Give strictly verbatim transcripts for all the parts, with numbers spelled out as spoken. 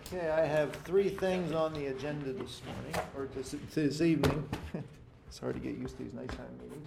Okay, I have three things on the agenda this morning, or this, this evening. It's hard to get used to these nighttime meetings.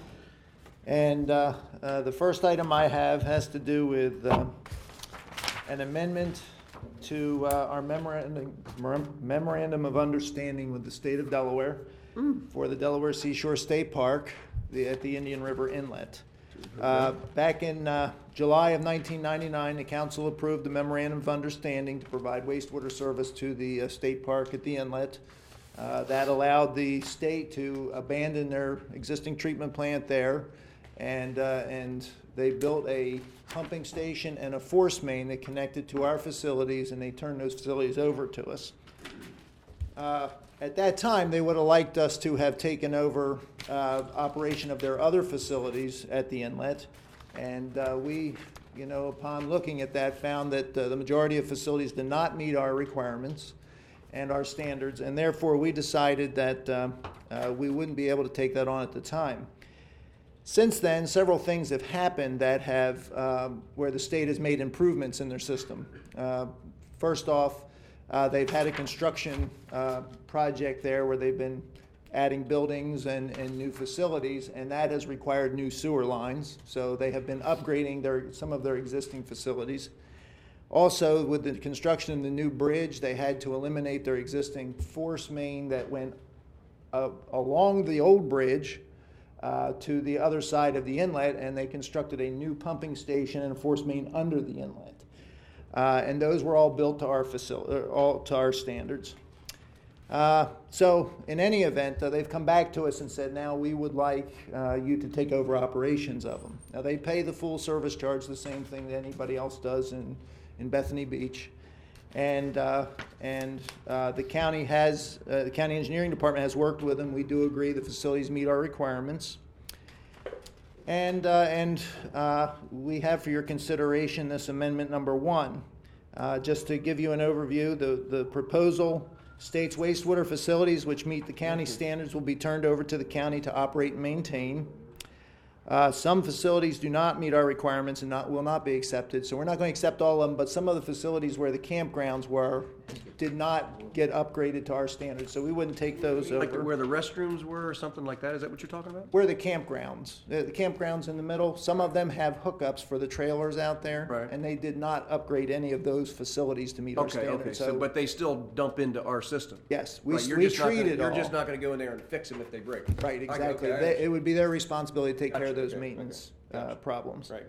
And uh, uh, the first item I have has to do with uh, an amendment to uh, our memorandum, memorandum of understanding with the state of Delaware mm. for the Delaware Seashore State Park the, at the Indian River Inlet. Uh, back in uh, July of nineteen ninety-nine, the council approved the memorandum of understanding to provide wastewater service to the uh, state park at the inlet. Uh, that allowed the state to abandon their existing treatment plant there, and uh, and they built a pumping station and a force main that connected to our facilities, and they turned those facilities over to us. Uh, At that time, they would have liked us to have taken over uh, operation of their other facilities at the inlet. And uh, we, you know, upon looking at that, found that uh, the majority of facilities did not meet our requirements and our standards. And therefore, we decided that uh, uh, we wouldn't be able to take that on at the time. Since then, several things have happened that have, um, where the state has made improvements in their system. Uh, first off, Uh, they've had a construction uh, project there where they've been adding buildings and, and new facilities, and that has required new sewer lines. So they have been upgrading their some of their existing facilities. Also, with the construction of the new bridge, they had to eliminate their existing force main that went uh, along the old bridge uh, to the other side of the inlet, and they constructed a new pumping station and a force main under the inlet. Uh, and those were all built to our facility, all to our standards. Uh, so, in any event, uh, they've come back to us and said, now we would like uh, you to take over operations of them. Now, they pay the full service charge, the same thing that anybody else does in, in Bethany Beach. And uh, and uh, the county has, uh, the county engineering department has worked with them. We do agree the facilities meet our requirements. And uh, and uh, we have for your consideration this amendment number one. Uh, just to give you an overview, the, the proposal states wastewater facilities which meet the county standards will be turned over to the county to operate and maintain. Uh, some facilities do not meet our requirements and not, will not be accepted, so we're not going to accept all of them, but some of the facilities where the campgrounds were did not get upgraded to our standards, so we wouldn't take those like over. Like where the restrooms were or something like that? Is that what you're talking about? Where the campgrounds, the, the campgrounds in the middle, some of them have hookups for the trailers out there, right. And they did not upgrade any of those facilities to meet okay, our standards. Okay, so, but they still dump into our system. Yes, we, right, you're we just treat not gonna, it You're all. just not going to go in there and fix them if they break. Right, exactly. Okay, they, it would be their responsibility to take gotcha, care of those okay, maintenance okay. Gotcha. uh, problems. Right.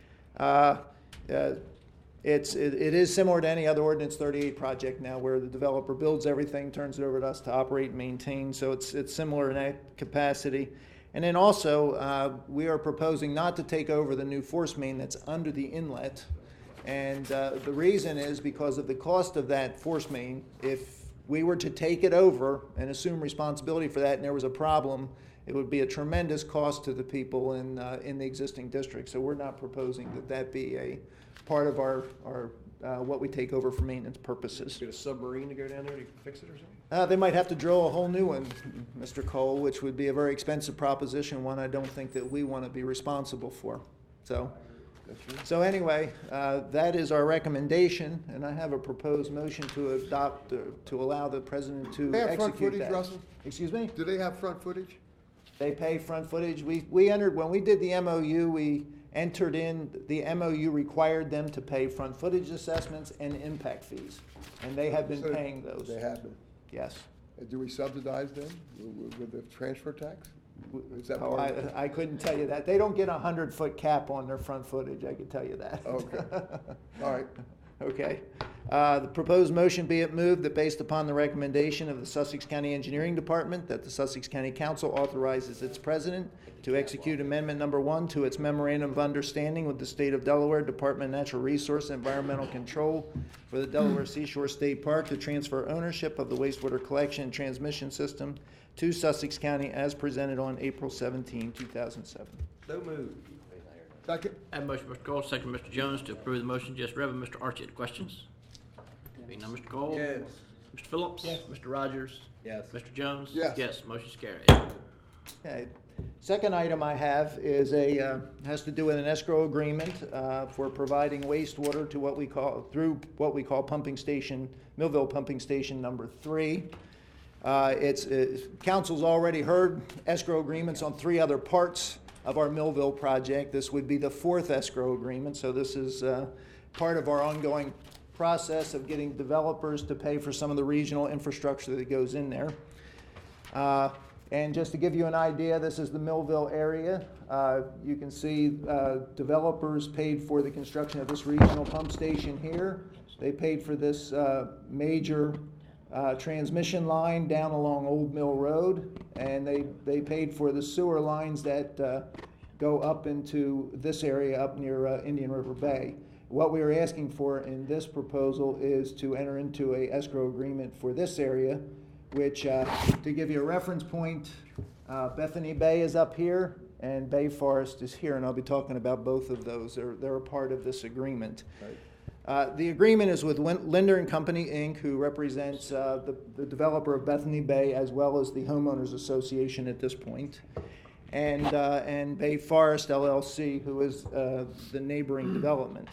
Uh, uh, It's, it, it is similar to any other Ordinance thirty-eight project now where the developer builds everything, turns it over to us to operate and maintain. So it's, it's similar in that capacity. And then also, uh, we are proposing not to take over the new force main that's under the inlet. And uh, the reason is because of the cost of that force main. If we were to take it over and assume responsibility for that and there was a problem, it would be a tremendous cost to the people in, uh, in the existing district. So we're not proposing that that be a part of our, our uh, what we take over for maintenance purposes. Get a submarine to go down there to fix it or something? Uh, they might have to drill a whole new one, Mister Cole, which would be a very expensive proposition, one I don't think that we want to be responsible for. So, so anyway, uh, that is our recommendation, and I have a proposed motion to adopt, uh, to allow the president to They have front execute footage, that. Russell? Excuse me? Do they have front footage? They pay front footage. We we entered, when we did the M O U, we entered in, the M O U required them to pay front footage assessments and impact fees. And they have been So paying those. They have been. Yes. And do we subsidize them with with the transfer tax? Is that Oh, part of it? I, I couldn't tell you that. They don't get a hundred-foot cap on their front footage, I can tell you that. Okay. All right. Okay. Uh, The proposed motion be it moved that based upon the recommendation of the Sussex County Engineering Department, that the Sussex County Council authorizes its president to execute amendment number one to its memorandum of understanding with the State of Delaware Department of Natural Resource and Environmental Control for the Delaware Seashore State Park to transfer ownership of the wastewater collection and transmission system to Sussex County as presented on April seventeenth, two thousand seven. No move. Second? I have a motion, Mister Cole, second, Mister Jones, to approve the motion just read by Mister Archie. Any questions? Being none, Mister Cole? Yes. Mister Phillips? Yes. Mister Rogers? Yes. Mister Jones? Yes. Yes, motion's carried. Okay. Second item I have is a, uh, has to do with an escrow agreement uh, for providing wastewater to what we call, through what we call pumping station, Millville Pumping Station Number Three. Uh, It's, it's, council's already heard escrow agreements on three other parts of our Millville project. This would be the fourth escrow agreement, so this is uh, part of our ongoing process of getting developers to pay for some of the regional infrastructure that goes in there. Uh, And just to give you an idea, this is the Millville area. Uh, You can see uh, developers paid for the construction of this regional pump station here. They paid for this uh, major uh, transmission line down along Old Mill Road, and they, they paid for the sewer lines that uh, go up into this area up near uh, Indian River Bay. What we are asking for in this proposal is to enter into a escrow agreement for this area, which, uh, to give you a reference point, uh, Bethany Bay is up here and Bay Forest is here, and I'll be talking about both of those. They're, they're a part of this agreement. Right. Uh, the agreement is with Lin- Linder and Company, Incorporated, who represents uh, the, the developer of Bethany Bay as well as the homeowners association at this point, and, uh, and Bay Forest L L C, who is uh, the neighboring development.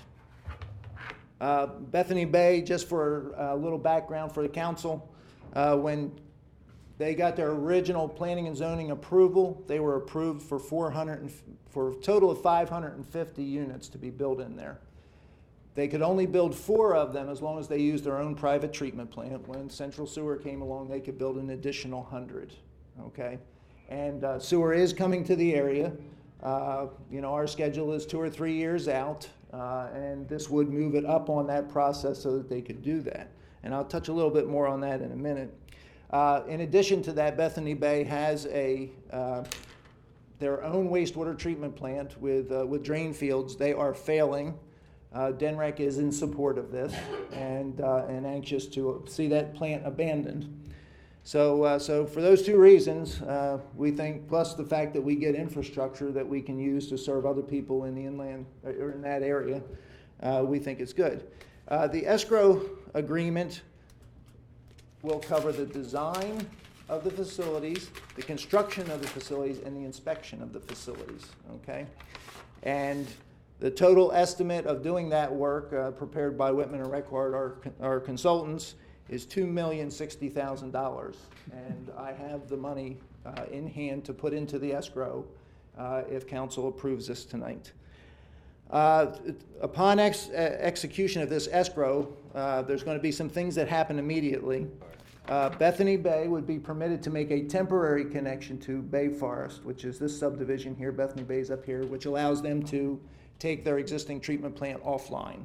Uh, Bethany Bay, just for a little background for the council, Uh, when they got their original planning and zoning approval, they were approved for four hundred and, for a total of five hundred fifty units to be built in there. They could only build four of them as long as they used their own private treatment plant. When Central Sewer came along, they could build an additional one hundred, okay? And uh, sewer is coming to the area. Uh, you know, our schedule is two or three years out, uh, and this would move it up on that process so that they could do that. And I'll touch a little bit more on that in a minute. Uh, in addition to that, Bethany Bay has a uh, their own wastewater treatment plant with uh, with drain fields. They are failing. Uh, D N R E C is in support of this and uh, and anxious to see that plant abandoned. So uh, so for those two reasons, uh, we think, plus the fact that we get infrastructure that we can use to serve other people in the inland or in that area, uh, we think it's good. Uh, the escrow agreement will cover the design of the facilities, the construction of the facilities, and the inspection of the facilities, okay? And the total estimate of doing that work, uh, prepared by Whitman and Record, our, our consultants, is two million sixty thousand dollars. And I have the money uh, in hand to put into the escrow uh, if council approves this tonight. Uh, upon ex- execution of this escrow, uh, there's going to be some things that happen immediately. Uh, Bethany Bay would be permitted to make a temporary connection to Bay Forest, which is this subdivision here. Bethany Bay's up here, which allows them to take their existing treatment plant offline.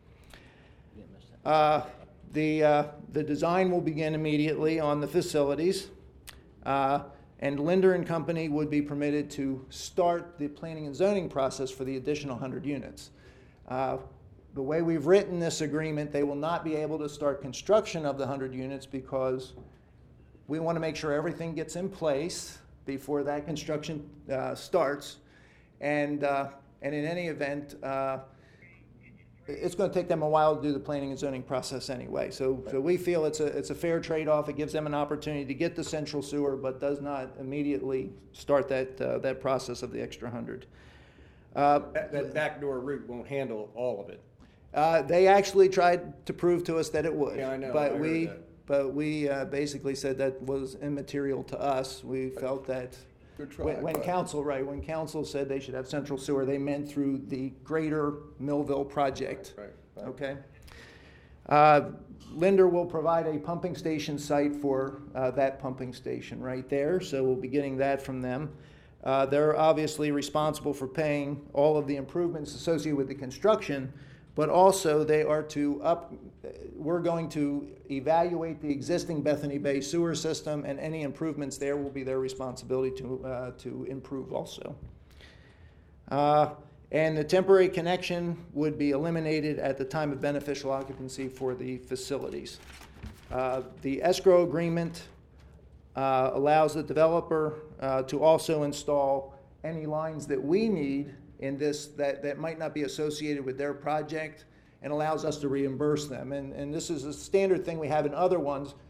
Uh, the uh, the design will begin immediately on the facilities. Uh, And Linder and Company would be permitted to start the planning and zoning process for the additional one hundred units. Uh, the way we've written this agreement, they will not be able to start construction of the one hundred units because we want to make sure everything gets in place before that construction uh, starts. And, uh, and in any event, uh, it's going to take them a while to do the planning and zoning process anyway. So, so we feel it's a it's a fair trade-off. It gives them an opportunity to get the central sewer, but does not immediately start that uh, that process of the extra hundred. Uh, That, that backdoor route won't handle all of it. uh, they actually tried to prove to us that it would. Yeah, I know. But I heard we that. but we uh, basically said that was immaterial to us. We felt that. Good try. When, when but- council, right, when council said they should have central sewer, they meant through the greater Millville project. Right, right. Okay? Uh, Linder will provide a pumping station site for uh, that pumping station right there, so we'll be getting that from them. Uh, They're obviously responsible for paying all of the improvements associated with the construction, but also they are to up, we're going to evaluate the existing Bethany Bay sewer system, and any improvements there will be their responsibility to, uh, to improve also. Uh, And the temporary connection would be eliminated at the time of beneficial occupancy for the facilities. Uh, The escrow agreement uh, allows the developer uh, to also install any lines that we need in this that, that might not be associated with their project, and allows us to reimburse them. And, and this is a standard thing we have in other ones.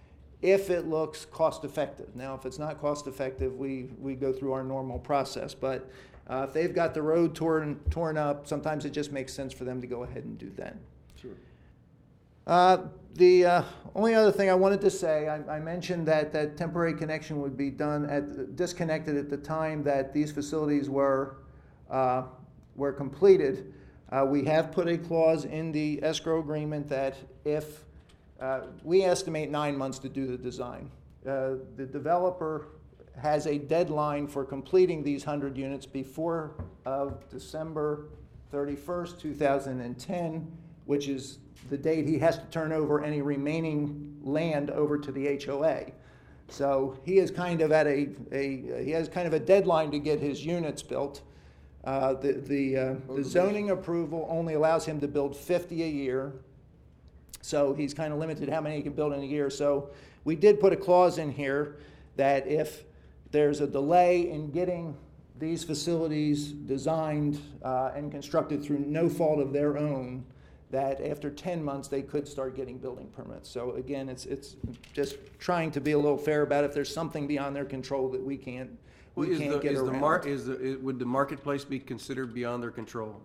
if it looks cost-effective. Now, if it's not cost-effective, we, we go through our normal process. But uh, if they've got the road torn, torn up, sometimes it just makes sense for them to go ahead and do that. Sure. Uh, the uh, only other thing I wanted to say, I, I mentioned that that temporary connection would be done at disconnected at the time that these facilities were uh, were completed. Uh, we have put a clause in the escrow agreement that if uh, we estimate nine months to do the design, uh, the developer has a deadline for completing these one hundred units before of December thirty-first, two thousand ten, which is the date he has to turn over any remaining land over to the H O A. So he is kind of at a, a he has kind of a deadline to get his units built. Uh, the the, uh, the zoning approval only allows him to build fifty a year, so he's kind of limited how many he can build in a year. So we did put a clause in here that if there's a delay in getting these facilities designed uh, and constructed through no fault of their own, that after ten months they could start getting building permits. So again, it's it's just trying to be a little fair about if there's something beyond their control that we can't we Well, is can't the, get is the around. mar, is the, is- would the marketplace be considered beyond their control?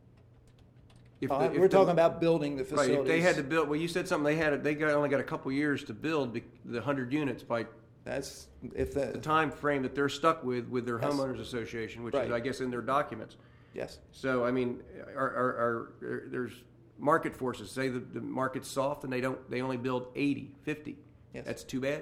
If Uh, the- if we're the- talking about building the Right, facilities. if they had to build, well, you said something, they had, they got, only got a couple years to build the, the hundred units by That's if the the time frame that they're stuck with, with their Yes. homeowners association, which is, Right. I guess, in their documents. yes. So, I mean, are, are, are, are- there's market forces, say that the market's soft and they don't, they only build eighty, fifty. Yes. That's too bad.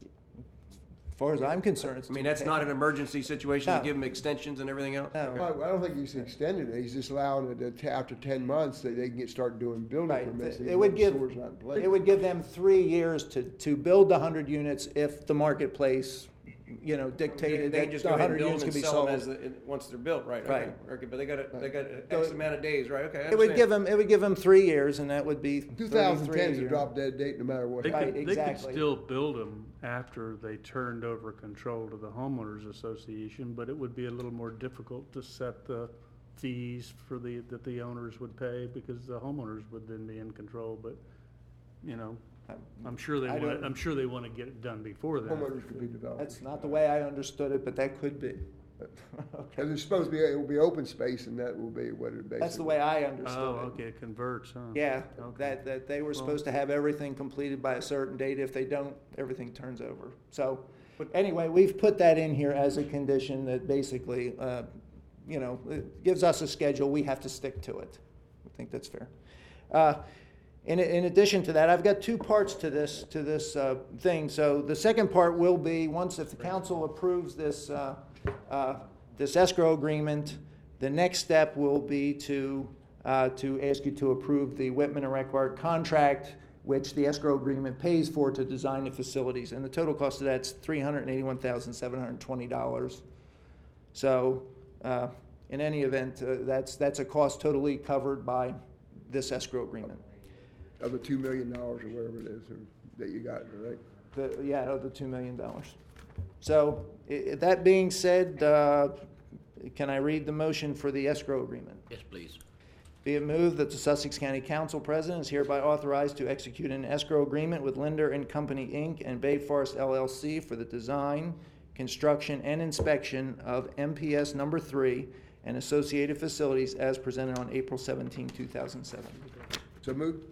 As far as I'm concerned, it's I mean, that's not an emergency situation to No. give them extensions and everything else. No. I I don't think he's extending it, he's just allowing it to, t- after ten months, that they can get, start doing building Right. permits. It even would though give, sewer's not in place. it would give them three years to, to build the hundred units if the marketplace, you know, They dictated they that just the go ahead and hundred build units them could and be sell them sold. as, the- once they're built, right? Right. Okay, okay, but they got, a- they got a So X amount of days, right? Okay, I It would understand. give them, it would give them three years, and that would be Two thousand thirty-three ten a is a year. drop dead date no matter what. They Right, could, they could exactly. still build them after they turned over control to the homeowners association, but it would be a little more difficult to set the fees for the, that the owners would pay, because the homeowners would then be in control, but, you know, I'm sure they I want, don't- I'm sure they want to get it done before then. Homeowners could be developed. That's not the way I understood it, but that could be. Because it's supposed to be, it will be open space and that will be what it basically. That's the way I understood Oh, it. okay, it converts, huh? Yeah, Okay. that, that they were supposed to have everything completed by a certain date. If they don't, everything turns over. So, but anyway, we've put that in here as a condition that basically, uh, you know, it gives us a schedule. We have to stick to it. I think that's fair. Uh, In, in addition to that, I've got two parts to this, to this uh, thing. So the second part will be, once if the council approves this, uh, uh, this escrow agreement, the next step will be to, uh, to ask you to approve the Whitman and Reckart contract, which the escrow agreement pays for to design the facilities. And the total cost of that's three hundred eighty-one thousand seven hundred twenty dollars. So uh, in any event, uh, that's, that's a cost totally covered by this escrow agreement. Of the two million dollars or whatever it is, or that you got, right? The, yeah, of the two million dollars. So, i- i- that being said, uh, can I read the motion for the escrow agreement? Yes, please. Be it moved that the Sussex County Council President is hereby authorized to execute an escrow agreement with Linder and Company, Incorporated and Bay Forest L L C for the design, construction, and inspection of M P S number three and associated facilities as presented on April seventeenth, two thousand seven. So moved?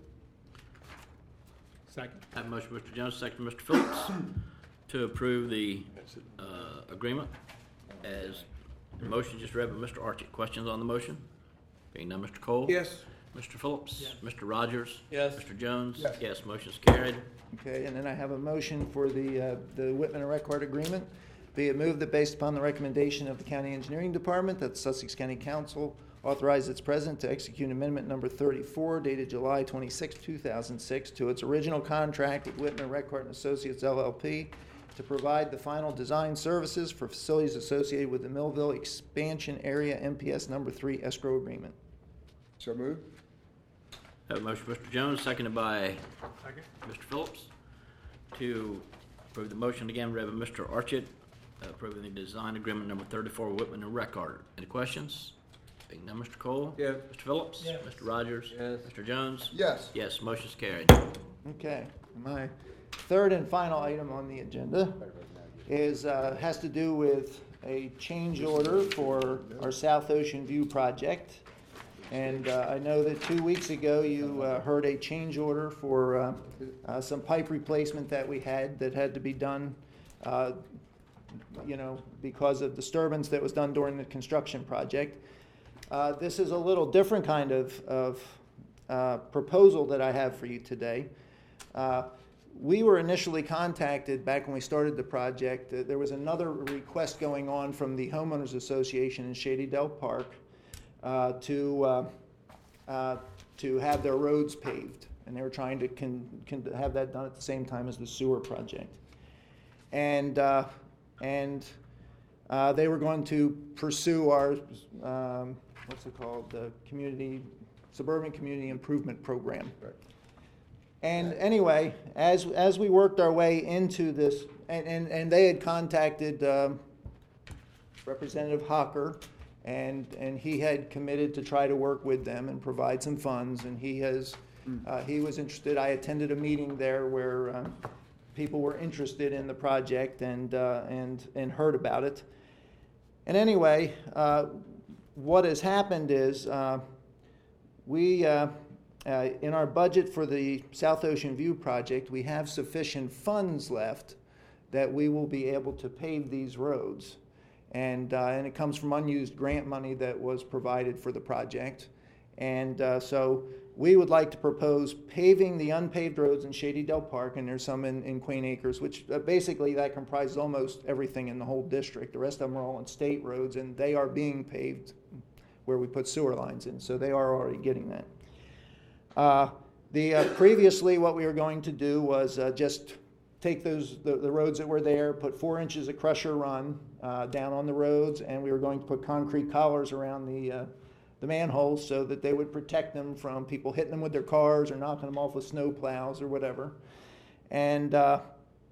Second. Have a motion, Mister Jones, second, Mister Phillips, to approve the uh, agreement as the motion just read by Mister Archit. Questions on the motion? Being none, Mister Cole? Yes. Mister Phillips? Mister Rogers? Yes. Mister Jones? Yes. Yes, motion's carried. Okay, and then I have a motion for the, uh, the Whitman and Reckart agreement. Be it moved that based upon the recommendation of the County Engineering Department, that the Sussex County Council authorize its president to execute amendment number thirty-four dated July twenty-sixth, two thousand six to its original contract with Whitman, Reckart and Associates L L P to provide the final design services for facilities associated with the Millville Expansion Area M P S number three escrow agreement. So moved? Have a motion, Mister Jones, seconded by Second. Mister Phillips, to approve the motion again read by Mister Archit, approving the design agreement number thirty-four with Whitman and Reckart. Any questions? Being none, Mister Cole? Yes. Mister Phillips? Yes. Mister Rogers? Yes. Mister Jones? Yes. Yes, motion's carried. Okay, my third and final item on the agenda is, uh, has to do with a change order for our South Ocean View project. And uh, I know that two weeks ago you uh, heard a change order for uh, uh, some pipe replacement that we had that had to be done, uh, you know, because of disturbance that was done during the construction project. Uh, this is a little different kind of, of uh, proposal that I have for you today. Uh, we were initially contacted back when we started the project. Uh, there was another request going on from the Homeowners Association in Shady Dell Park uh, to uh, uh, to have their roads paved, and they were trying to con- con- have that done at the same time as the sewer project. And uh, and uh, they were going to pursue our um, what's it called, the community suburban community improvement program. Right. And anyway, as as we worked our way into this, and, and, and they had contacted um, Representative Hocker, and and he had committed to try to work with them and provide some funds, and he has uh, he was interested. I attended a meeting there where uh, people were interested in the project and uh, and and heard about it. And anyway, uh, what has happened is uh, we. Uh, Uh, in our budget for the South Ocean View project, we have sufficient funds left that we will be able to pave these roads. And, uh, and it comes from unused grant money that was provided for the project. And uh, so we would like to propose paving the unpaved roads in Shady Dell Park, and there's some in, in Queen Acres, which uh, basically that comprises almost everything in the whole district. The rest of them are all on state roads, and they are being paved where we put sewer lines in, so they are already getting that. Uh, the uh, previously, what we were going to do was uh, just take those the, the roads that were there, put four inches of crusher run uh, down on the roads, and we were going to put concrete collars around the uh, the manholes so that they would protect them from people hitting them with their cars or knocking them off with snow plows or whatever. And uh,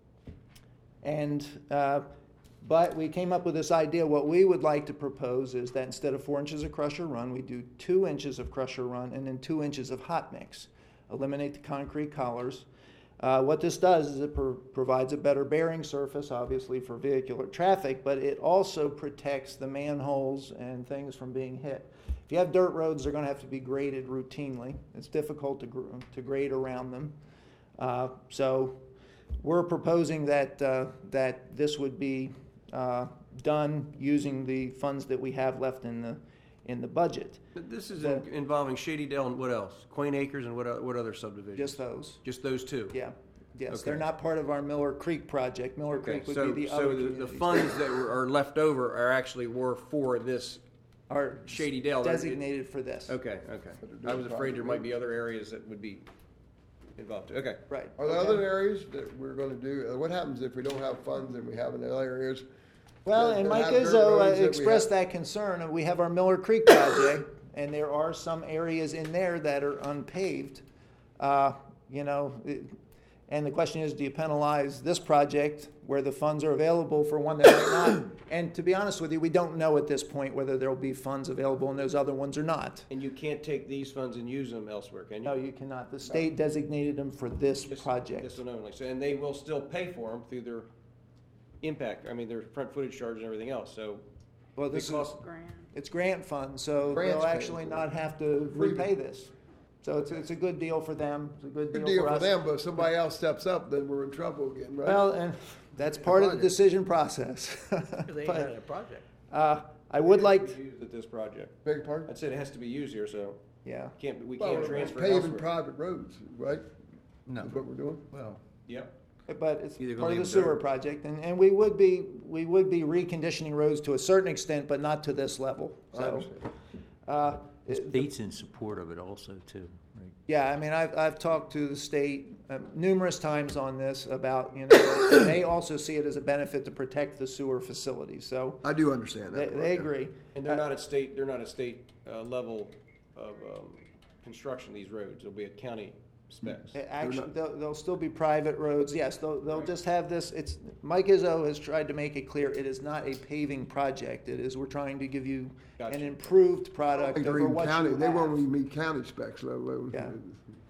and uh, but we came up with this idea. What we would like to propose is that instead of four inches of crusher run, we do two inches of crusher run and then two inches of hot mix. Eliminate the concrete collars. Uh, what this does is it pro- provides a better bearing surface, obviously, for vehicular traffic, but it also protects the manholes and things from being hit. If you have dirt roads, they're going to have to be graded routinely. It's difficult to, gr- to grade around them. Uh, so we're proposing that uh, that this would be uh, done using the funds that we have left in the in the budget. But this is The- in- involving Shady Dell and what else? Queen Acres and what o- what other subdivisions? Just those. Just those two? Yeah. Yes. Okay. They're not part of our Miller Creek project. Miller Okay, Creek would so, be the so other the, the communities. funds that were, are left over are actually were for this, are Shady Dell, they're- designated for this. okay, okay. But they're I was doing afraid there private might be other areas that would be involved, okay. Right. Are there Okay. other areas that we're gonna do, uh, what happens if we don't have funds and we have in other areas? Well, that- and that Mike have dirt Izzo uh, roads that we expressed have? that concern, and we have our Miller Creek project, and there are some areas in there that are unpaved. Uh, you know, it, and the question is, do you penalize this project where the funds are available for one that might not? And to be honest with you, we don't know at this point whether there will be funds available in those other ones or not. And you can't take these funds and use them elsewhere, can you? No, you cannot. The state designated them for this Just- project. This one only, so, and they will still pay for them through their impact, I mean, their front footage charge and everything else, so. Well, this is, because- it's grant funds, so Grants they'll paying actually for it. not have to Freebie. repay this. So it's, it's a good deal for them, it's a good Good deal deal for for us. them, but if somebody else steps up, then we're in trouble again, right? Well, and that's part of the project. decision process. They But, had a project. uh, I would like, It's used at this project. Beg your pardon? I said it has to be used here, so yeah, can't, we Well, can't we're transfer it paving elsewhere. private roads, right? No. That's what we're doing? Well, Yep. but it's Either gonna part of the leave them sewer dirt. project, and, and we would be, we would be reconditioning roads to a certain extent, but not to this level, I so. understand. uh, this it- Pete's in support of it also too, right? Yeah, I mean, I've, I've talked to the state uh, numerous times on this about, you know, and they also see it as a benefit to protect the sewer facilities, so I do understand they, that. they agree. And they're not at state, they're not at state, uh, level of, um, construction, these roads, it'll be at county specs. It Actually, not- they'll, they'll still be private roads, yes, they'll, they'll just have this, it's, Mike Izzo has tried to make it clear, it is not a paving project, it is, we're trying to give you an Gotcha. improved product Like over Green what County, you they won't have. even meet county specs, let alone. Yeah.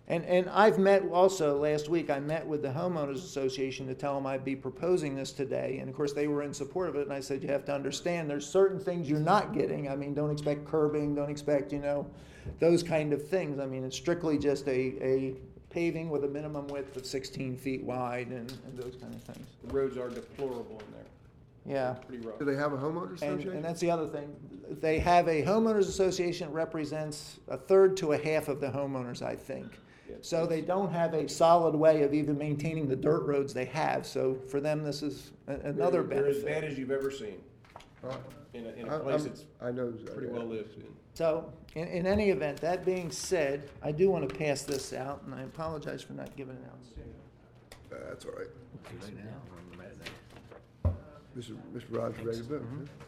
And, and I've met also, last week, I met with the homeowners association to tell them I'd be proposing this today. And of course, they were in support of it. And I said, you have to understand, there's certain things you're not getting. I mean, don't expect curbing, don't expect, you know, those kind of things. I mean, it's strictly just a, a paving with a minimum width of sixteen feet wide and, and those kind of things. The roads are deplorable in there, Yeah. pretty rough. Do they have a homeowners And, association? and that's the other thing. They have a homeowners association that represents a third to a half of the homeowners, I think. Yeah, So they don't have a solid way of even maintaining the dirt roads they have. So for them, this is a- another They're they're as bad benefit. as you've ever seen, Uh, in a, in I- a place I'm- that's I know. pretty well lived in. So in, in any event, that being said, I do want to pass this out, and I apologize for not giving it out sooner. That's all right. Right now, we're ready now. Mister Mister Rogers, ready to vote?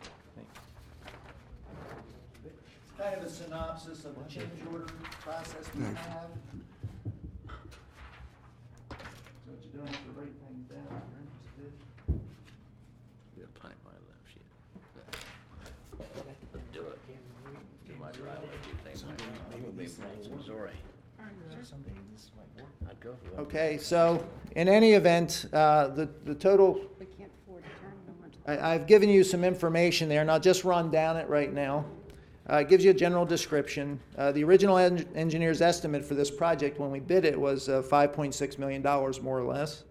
It's kind of a synopsis of the change order process we Thanks. have. So that you don't have to write things down if you're interested. We got plenty of money left, shit. Let's do it. Do my driveway, do things like that. I'm gonna be in Branson, Missouri. I'd go for that. Okay, so in any event, uh, the, the total, We can't afford to turn them onto. I, I've given you some information there, and I'll just run down it right now. Uh, it gives you a general description. Uh, the original en- engineer's estimate for this project when we bid it was uh, five point six million dollars, more or less.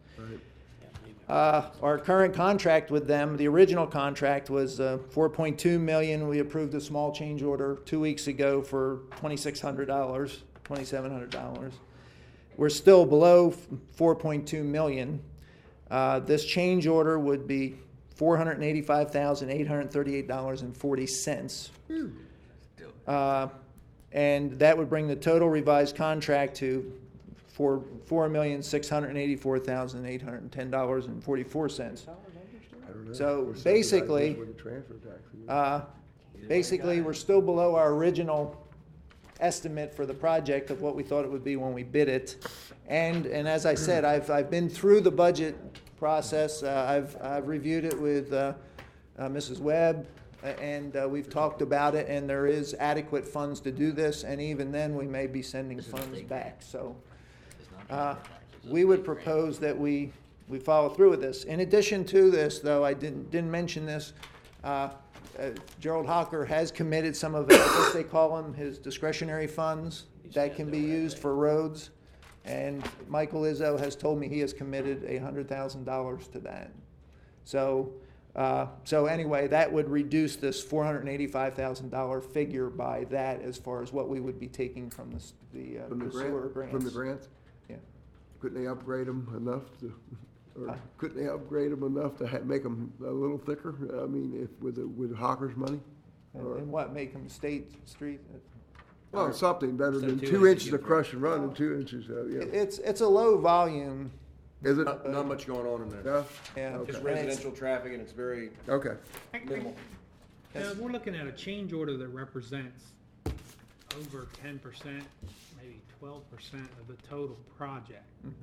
Uh, our current contract with them, the original contract was uh, four point two million dollars. We approved a small change order two weeks ago for twenty-six hundred dollars, twenty-seven hundred dollars. We're still below four point two million dollars. Uh, this change order would be four hundred eighty-five thousand eight hundred thirty-eight dollars and forty cents. Uh, and that would bring the total revised contract to for four million six hundred eighty-four thousand eight hundred ten dollars and forty-four cents. I don't know. So We're subsidizing basically, with the transfer tax. Uh, basically, we're still below our original estimate for the project of what we thought it would be when we bid it. And, and as I said, I've, I've been through the budget process. Uh, I've, I've reviewed it with, uh, uh, Missus Webb, a- and, uh, we've talked about it, and there is adequate funds to do this, and even then, we may be sending funds back, so. Uh, we would propose that we, we follow through with this. In addition to this, though, I didn't, didn't mention this, uh, uh, Gerald Hocker has committed some of it, I guess they call them his discretionary funds that can be used for roads. And Michael Izzo has told me he has committed a hundred thousand dollars to that. So, uh, so anyway, that would reduce this four hundred and eighty-five thousand dollar figure by that as far as what we would be taking from the, s- the, uh, From the the sewer grant, grants. from the grants? Yeah. Couldn't they upgrade them enough to, or Huh? couldn't they upgrade them enough to ha- make them a little thicker? I mean, if, with, the- with Hawker's money? And, Or- and what, make them State Street? Well, something better So than two two inches inches you of can- crush and run and two inches, uh, It- yeah. It's, it's a low volume, Is it? Not, not much going on in there. Yeah? yeah. Okay. Just And it's- residential traffic and it's very Okay. minimal. Yeah, we're looking at a change order that represents over ten percent, maybe twelve percent of the total project.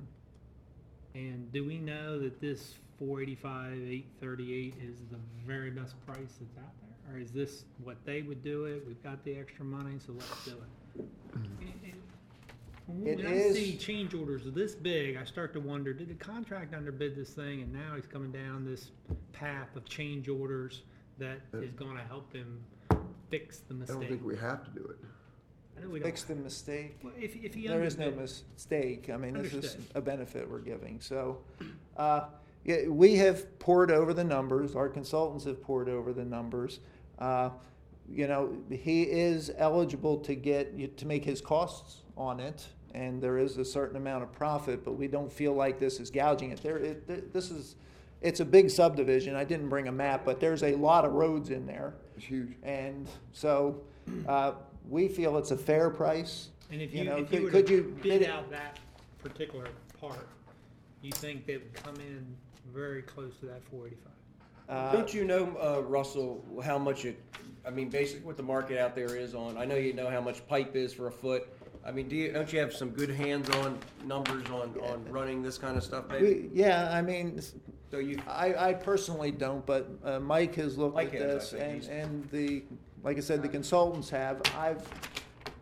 And do we know that this four eighty-five, eight thirty-eight is the very best price that's out there? Or is this what they would do it, we've got the extra money, so let's do it? It- it- It When I is- see change orders this big, I start to wonder, did the contract underbid this thing and now he's coming down this path of change orders that is gonna help him fix the I mistake? don't think we have to do it. I know we don't- Fix the mistake. Well, If, if he There is no underbid, mistake. I mean, this is Understood. a benefit we're giving. So, uh, yeah, we have poured over the numbers. Our consultants have poured over the numbers. Uh, you know, he is eligible to get, to make his costs on it, and there is a certain amount of profit, but we don't feel like this is gouging it. There, it, th- this is, it's a big subdivision. I didn't bring a map, but there's a lot of roads in there. It's huge. And so, uh, we feel it's a fair price. and if you you, know, if could- you were could to you bid bid it- out that particular part, you think they would come in very close to that four eighty-five? Uh, Don't you know, uh, Russell, how much it, I mean, basically what the market out there is on, I know you know how much pipe is for a foot. I mean, do you, don't you have some good hands-on numbers on, on running this kind of stuff, maybe? We, yeah, I mean, So you, I, I personally don't, but uh, Mike has looked Mike at has, I this, think. and, He's- and the, like I said, the consultants have. I've,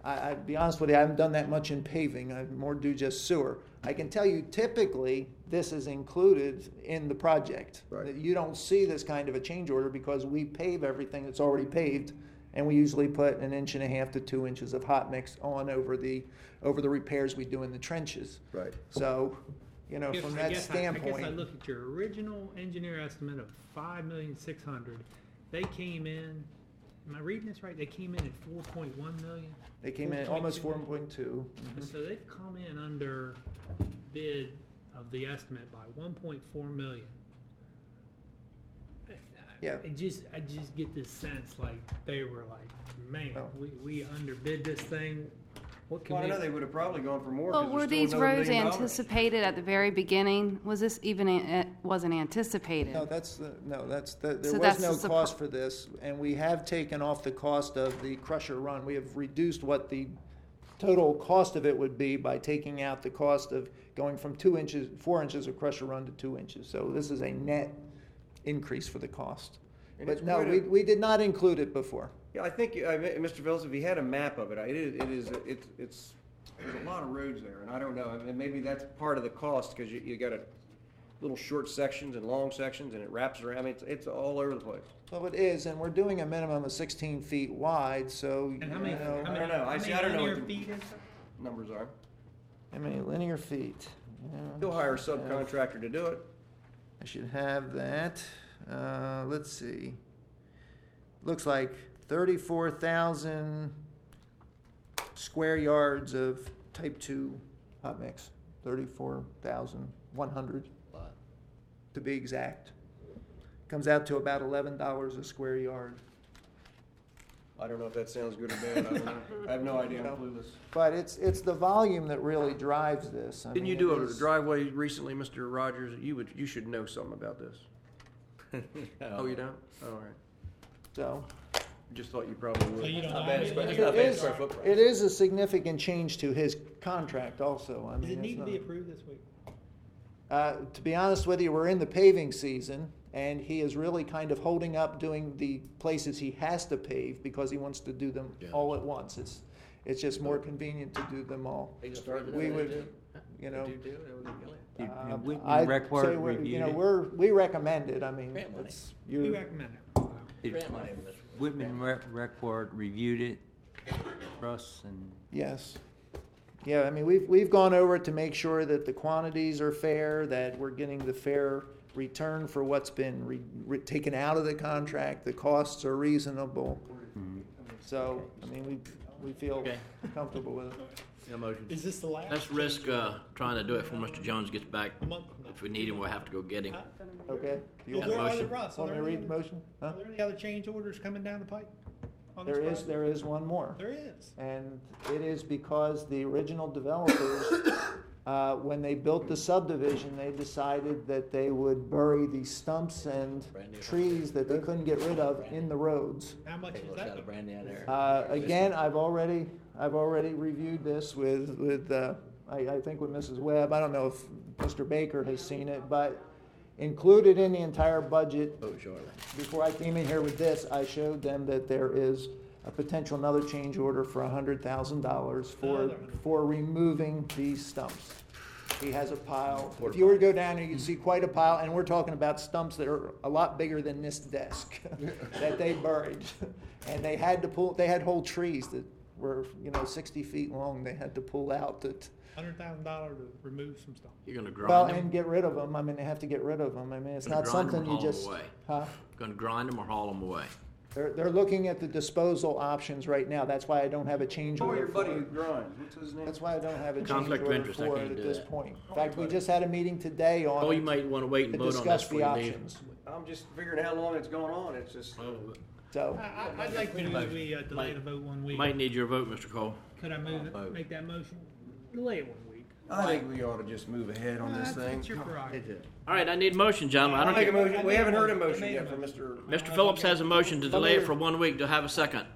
I, I'd be honest with you, I haven't done that much in paving. I more do just sewer. I can tell you, typically, this is included in the project. Right. You don't see this kind of a change order because we pave everything that's already paved, and we usually put an inch and a half to two inches of hot mix on over the over the repairs we do in the trenches. Right. So, you know, Guess- from I that guess I- I guess I standpoint, look at your original engineer estimate of five million six hundred. They came in, am I reading this right? They came in at four point one million? they came in almost four point two. So they've come in under bid of the estimate by one point four million. Yeah. I just, I just get this sense like they were like, man, Well- we, we underbid this thing. What can Well, I we? know they would have probably gone for more. Well, 'cause were there's still these another roads million dollars. anticipated at the very beginning? Was this even, a- wasn't anticipated? No, that's, the no, that's, the- there So was that's no the surpri- cost for this, and we have taken off the cost of the crusher run. We have reduced what the total cost of it would be by taking out the cost of going from two inches, four inches of crusher run to two inches. So this is a net increase for the cost. And it's But no, quite a- we, we did not include it before. Yeah, I think, uh, Mister Phillips, if he had a map of it, it is, it is, it's, it's, there's a lot of roads there, and I don't know, and maybe that's part of the cost, because you, you got a little short sections and long sections, and it wraps around, I mean, it's, it's all over the place. Well, it is, and we're doing a minimum of sixteen feet wide, so, you And how many, know, how I many, don't know. I how see- many I don't know linear what the- feet is it? Numbers are. how many linear feet? Yeah. He'll hire a subcontractor to do it. I should have that. Uh, let's see. Looks like thirty-four thousand square yards of type two hot mix. Thirty-four thousand one hundred to be exact. Comes out to about eleven dollars a square yard. I don't know if that sounds good or bad, I don't know. I have no idea, I'm clueless. But it's, it's the volume that really drives this. I Didn't you mean, do it a is- driveway recently, Mister Rogers? You would, you should know something about this. Oh, you don't? Oh, all right. So. Just thought you probably would. So you don't Not know bad how square- many- it's not It bad is, square foot price. it is a significant change to his contract also. I Does mean, it it's need to be not- approved this week? Uh, to be honest with you, we're in the paving season, and he is really kind of holding up doing the places he has to pave because he wants to do them Yeah. all at once. It's, it's just more convenient to do them all. We would, you know. Did- uh, did Whitman I'd Rec Board say we're- You reviewed know, it? we're, we recommend it. I mean, Grant money. it's, We you, recommend it. Did Whitman Rec, Rec Board reviewed it, Russ, and yes. Yeah, I mean, we've, we've gone over it to make sure that the quantities are fair, that we're getting the fair return for what's been re, re, taken out of the contract, the costs are reasonable. So, I mean, we, we feel Okay. comfortable with it. No motion. Is this the last? Let's risk, uh, trying to do it before Mister Jones gets back. A month from now. If we need him, we'll have to go get him. Okay? You Is want there motion. other, Russ, are want me to there read any the other- motion? Huh? Are there any other change orders coming down the pipe? on this There is, project? there is one more. There is. And it is because the original developers, uh, when they built the subdivision, they decided that they would bury the stumps and trees that they couldn't get rid of in the roads. How much is that? brandy out there. Uh, again, I've already, I've already reviewed this with, with, uh, I, I think with Missus Webb. I don't know if Mister Baker has seen it, but included in the entire budget, Vote shortly. before I came in here with this, I showed them that there is a potential another change order for a hundred thousand dollars for, Another. for removing these stumps. He has a pile. If you were to go down there, you can see quite a pile, and we're talking about stumps that are a lot bigger than this desk that they buried. And they had to pull, they had whole trees that were, you know, sixty feet long, they had to pull out that, Hundred thousand dollars to remove some stuff. You're gonna well, grind and them? get rid of them. I mean, they have to get rid of them. I mean, it's Gonna not grind 'em something or you haul 'em just, away? huh? Gonna grind them or haul them away? They're, they're looking at the disposal options right now. That's why I don't have a change Oh, order your for buddy who it. grinds, what's his name? That's why I don't have a change Conflict of order interest, I for can't it at do this that. point. In fact, we just had a meeting today on Oh, you it might wanna wait and to vote on this discuss before the you leave. options. I'm just figuring how long it's going on, it's just. Oh, So, I, I- I'd like to move that we uh, delay the vote one week. Might need your vote, Mister Cole. Could I move it, make that motion? Delay it one week. I think we ought to just move ahead on this That's- thing. That's your prerogative. All right, I need a motion, gentlemen. I I'll don't make a get, motion, we haven't heard a I motion made a yet from motion. Mister Mister Phillips has a motion to delay it for one week. Do I have a second?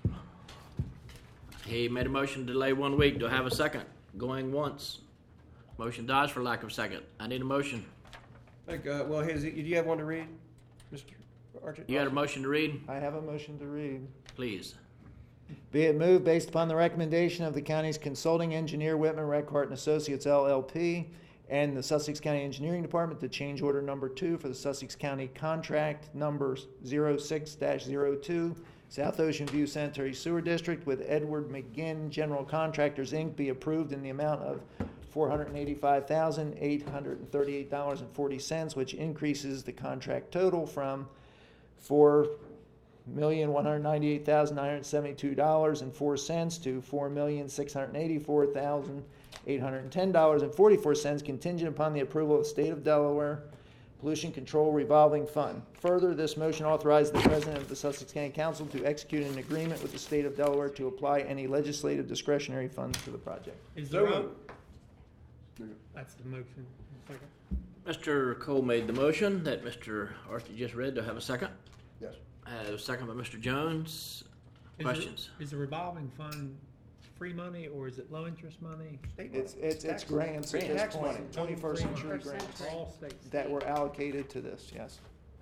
He made a motion to delay one week. Do I have a second? Going once. Motion dies for lack of second. I need a motion. Like, uh, well, his, do you have one to read, Mister Archit? You got a motion to read? I have a motion to read. Please. Be it moved based upon the recommendation of the county's consulting engineer, Whitman, Redcart and Associates L L P, and the Sussex County Engineering Department, to change order number two for the Sussex County contract number zero six dash zero two, South Ocean View Sanitary Sewer District with Edward McGinn General Contractors, Incorporated, be approved in the amount of four hundred eighty-five thousand, eight hundred thirty-eight dollars and forty cents, which increases the contract total from four million, one hundred ninety-eight thousand, nine hundred seventy-two dollars and four cents to four million, six hundred eighty-four thousand, eight hundred ten dollars and forty-four cents, contingent upon the approval of the State of Delaware Pollution Control Revolving Fund. Further, this motion authorizes the President of the Sussex County Council to execute an agreement with the State of Delaware to apply any legislative discretionary funds to the project. Is So there a, moved. that's the motion. Second. Mister Cole made the motion that Mister Archie just read. Do I have a second? Yes. I have a second by Mister Jones. Is Questions? it- Is the revolving fund free money or is it low interest money? It's, it's, it's grants at Grant. this Tax point, money. twenty-first century twenty-first grants century. All states. that were allocated to this, yes.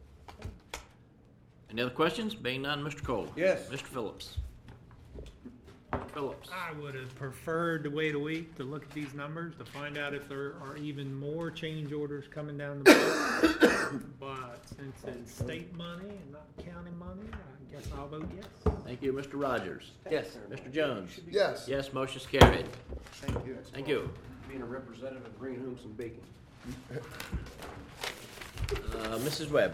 Any other questions? Being none, Mister Cole. Yes. Mister Phillips. Phillips. I would have preferred to wait a week to look at these numbers to find out if there are even more change orders coming down the pipe. But since it's state money and not county money, I guess I'll vote yes. Thank you, Mister Rogers. Yes. Mister Jones. Yes. Yes, motion's carried. Thank you. Thank you. Being a representative of bringing home some bacon. Uh, Missus Webb.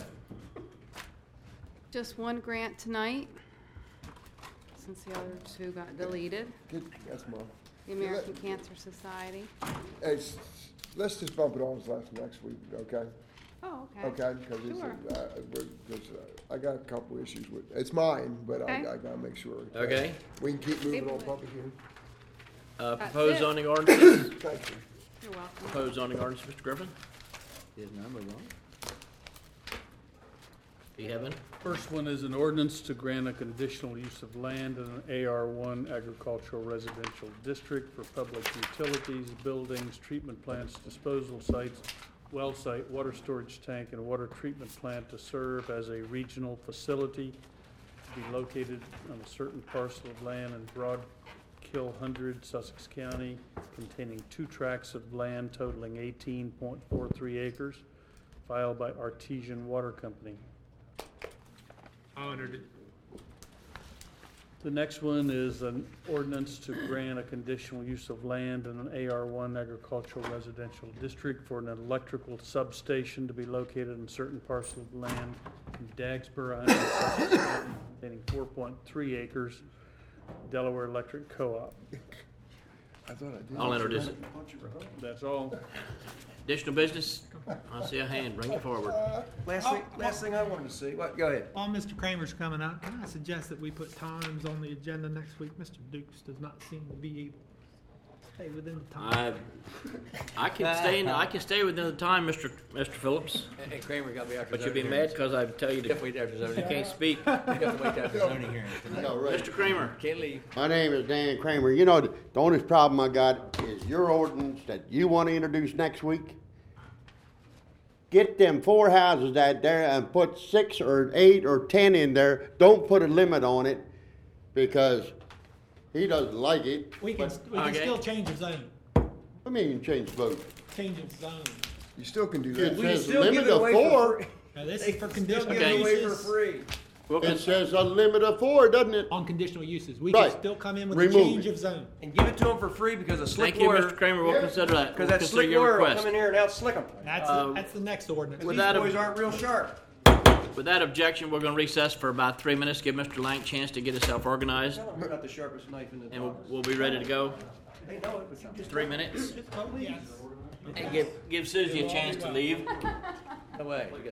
Just one grant tonight, since the other two got deleted. Good, that's more. The American Cancer Society. Hey, s- let's just bump it on to last next week, okay? Oh, okay. Okay, because it's, Sure. uh, we're- 'cause, uh, I got a couple issues with, it's mine, but I, Okay. I gotta make sure. Okay. We can keep moving on Table it. public hearing. Uh, That's proposed it. zoning ordinances. Thank you. You're welcome. Proposed zoning ordinance, Mister Griffin. Is number one? Do you have any? First one is an ordinance to grant a conditional use of land in an A R one agricultural residential district for public utilities, buildings, treatment plants, disposal sites, well site, water storage tank, and water treatment plant to serve as a regional facility to be located on a certain parcel of land in Broadkill Hundred, Sussex County, containing two tracts of land totaling eighteen point four three acres, filed by Artesian Water Company. I honored it. The next one is an ordinance to grant a conditional use of land in an A R one agricultural residential district for an electrical substation to be located in certain parcel of land in Dagsboro, containing four point three acres, Delaware Electric Co-op. I thought I did. I'll introduce it. That's all. Additional business? I see a hand. Bring it forward. Last thing, last thing I wanted to see, what, go ahead. While Mister Kramer's coming up, can I suggest that we put times on the agenda next week? Mister Dukes does not seem to be able to stay within the time. I, I can stay in, I can stay within the time, Mister Mister Phillips, And Kramer got me after but you'll zoning be mad hearings. because I tell you You have to to, wait after zoning. you can't speak. You have to wait after zoning hearings tonight. No, right. Mister Kramer. Can't leave. My name is Dan Kramer. You know, the the only problem I got is your ordinance that you want to introduce next week. Get them four houses out there and put six or eight or ten in there. Don't put a limit on it because he doesn't like it. We can, But- we can Okay. still change the zone, I mean, you can change the vote. change the zone. You still can do It that. We can says still give limit it of away for four. free. Now, this They is for can still conditional give it away for uses. free. We'll It cons- says a limit of four, doesn't it? On conditional uses, we Right. can still come in with a Remove change it. of zone. And give it to them for free because a slick Thank you, lawyer, Mister Kramer. We'll consider that. because We'll that consider slick your lawyer will request. come in here and outslick them. That's, Uh, the- that's the next ordinance. with These that- boys aren't real sharp. With that objection, we're going to recess for about three minutes, give Mister Lang a chance to get himself organized, Tell them we're not the sharpest knife in the and we'll, drawer. we'll be ready to go. They know it, but you just. Three minutes. Just vote yes. And give, give Susie a chance to leave. No way.